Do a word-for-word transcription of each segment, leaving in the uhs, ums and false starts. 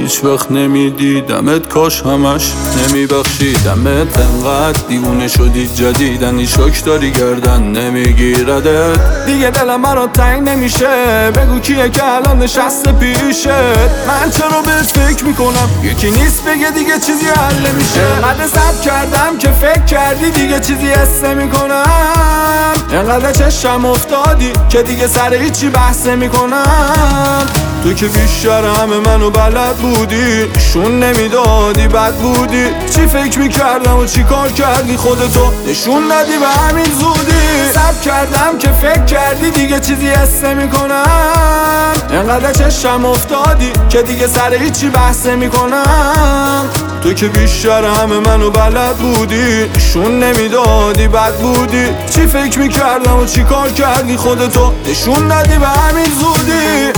هیچ وقت نمیدیدمت، کاش همش نمیبخشیدمت. انقدر دیوونه شدی جدیدن، شوک داری گردن نمیگیردت. دیگه دلم مرا تنگ نمیشه، بگو کیه که الان نشسته پیشت. من چرا بهت فکر میکنم، یکی نیست بگه دیگه چیزی حل نمیشه. انقدر صبر کردم که فکر کردی دیگه چیزی حس نمیکنم. انقدر چشم افتادی که دیگه سر هیچی بحث نمیکنم. تو که بیشتر همه منو بلد بودی، نشون نمیدادی بد بودی. چی فکر میکردم و چی کار کردی خودتو نشون ندی به همین زودی. صبر کردم که فکر کردی دیگه چیزی حس نمیکنم. انقدر چشم افتادی که دیگه سر هیچی بحث نمیکنم. تو که بیشتر همه منو بلد بودی، نشون نمیدادی بد بودی. چی فکر میکردم و چی کار کردی خودتو نشون ندی به همین زودی.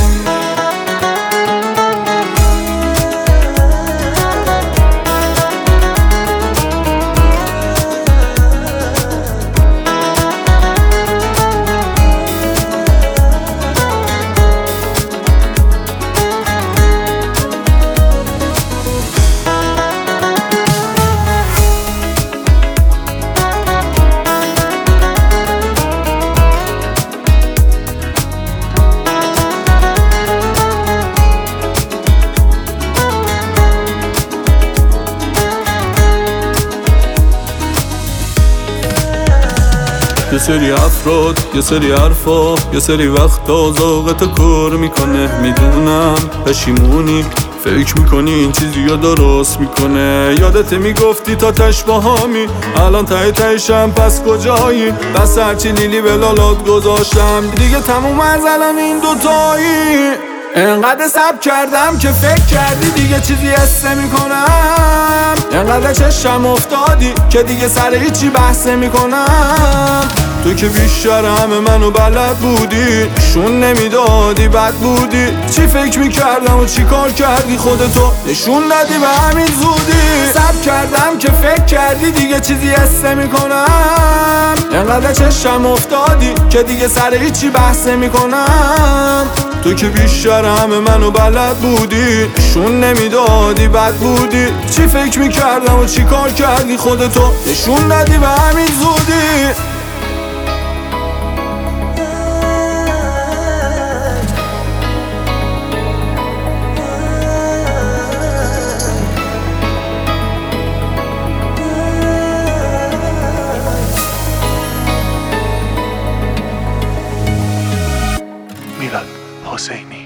یه سری افراد، یه سری حرفا، یه سری وقتا ذوقتو کور میکنه. میدونم پشیمونی، فکر میکنی این چیزی رو درست میکنه. یادت میگفتی تا تش باهامی، الان ته تهشم پس کجایی؟ بس هرچی لیلی به لالات گذاشتم، دیگه تموم از الان این دوتایی. انقدر صبر کردم که فکر کردی دیگه چیزی حس نمیکنم. انقدر چشم افتادی که دیگه سر هیچی بحث نمیکنم. تو که بیشتر همه منو بلد بودی، نشون نمیدادی بد بودی. چی فکر میکردم و چی کار کردی خودتو نشون ندی به همین زودی. صبر کردم که فکر کردی دیگه چیزی حس نمیکنم. انقدر چشم افتادی که دیگه سر هیچی بحث نمیکنم. تو که بیشتر همه منو بلد بودی، نشون نمیدادی بد بودی. چی فکر میکردم و چی کار کردی خودتو نشون ندی به همین زودی. میلاد حسینی.